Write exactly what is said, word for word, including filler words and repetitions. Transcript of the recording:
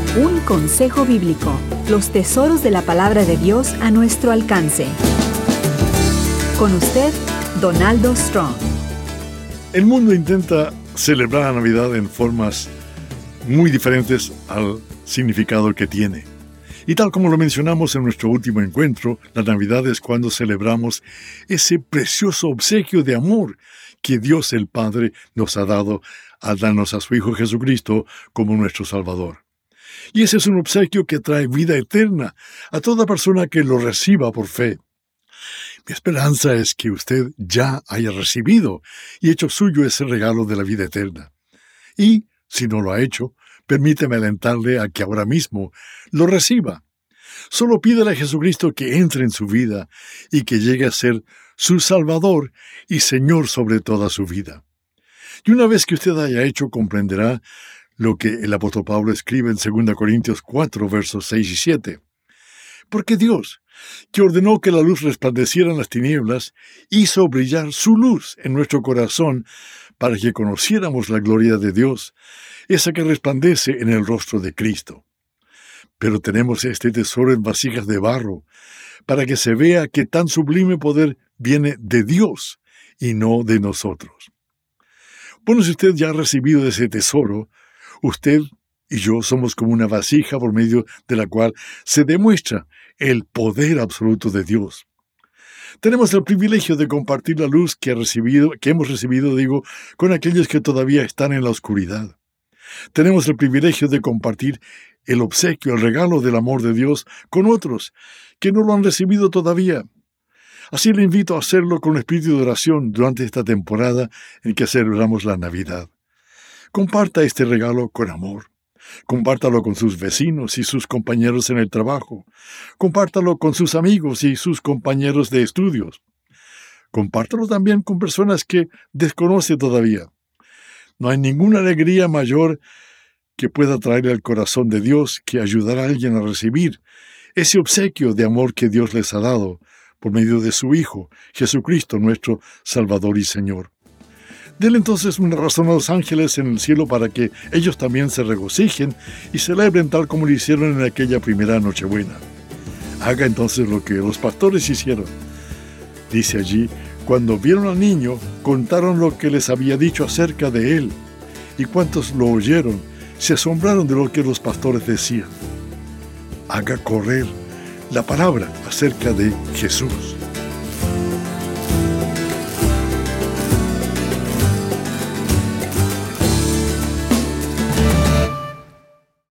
Un consejo bíblico, los tesoros de la palabra de Dios a nuestro alcance. Con usted, Donaldo Strong. El mundo intenta celebrar la Navidad en formas muy diferentes al significado que tiene. Y tal como lo mencionamos en nuestro último encuentro, la Navidad es cuando celebramos ese precioso obsequio de amor que Dios el Padre nos ha dado al darnos a su Hijo Jesucristo como nuestro Salvador. Y ese es un obsequio que trae vida eterna a toda persona que lo reciba por fe. Mi esperanza es que usted ya haya recibido y hecho suyo ese regalo de la vida eterna. Y, si no lo ha hecho, permíteme alentarle a que ahora mismo lo reciba. Solo pídele a Jesucristo que entre en su vida y que llegue a ser su Salvador y Señor sobre toda su vida. Y una vez que usted haya hecho, comprenderá lo que el apóstol Pablo escribe en segunda Corintios cuatro, versos seis y siete. Porque Dios, que ordenó que la luz resplandeciera en las tinieblas, hizo brillar su luz en nuestro corazón para que conociéramos la gloria de Dios, esa que resplandece en el rostro de Cristo. Pero tenemos este tesoro en vasijas de barro, para que se vea que tan sublime poder viene de Dios y no de nosotros. Bueno, si usted ya ha recibido ese tesoro, usted y yo somos como una vasija por medio de la cual se demuestra el poder absoluto de Dios. Tenemos el privilegio de compartir la luz que, ha recibido, que hemos recibido, digo, con aquellos que todavía están en la oscuridad. Tenemos el privilegio de compartir el obsequio, el regalo del amor de Dios con otros que no lo han recibido todavía. Así le invito a hacerlo con espíritu de oración durante esta temporada en que celebramos la Navidad. Comparta este regalo con amor. Compártalo con sus vecinos y sus compañeros en el trabajo. Compártalo con sus amigos y sus compañeros de estudios. Compártalo también con personas que desconoce todavía. No hay ninguna alegría mayor que pueda traerle al corazón de Dios que ayudar a alguien a recibir ese obsequio de amor que Dios les ha dado por medio de su Hijo, Jesucristo, nuestro Salvador y Señor. Dele entonces una razón a los ángeles en el cielo para que ellos también se regocijen y celebren tal como lo hicieron en aquella primera Nochebuena. Haga entonces lo que los pastores hicieron. Dice allí, cuando vieron al niño, contaron lo que les había dicho acerca de él, y cuantos lo oyeron, se asombraron de lo que los pastores decían. Haga correr la palabra acerca de Jesús.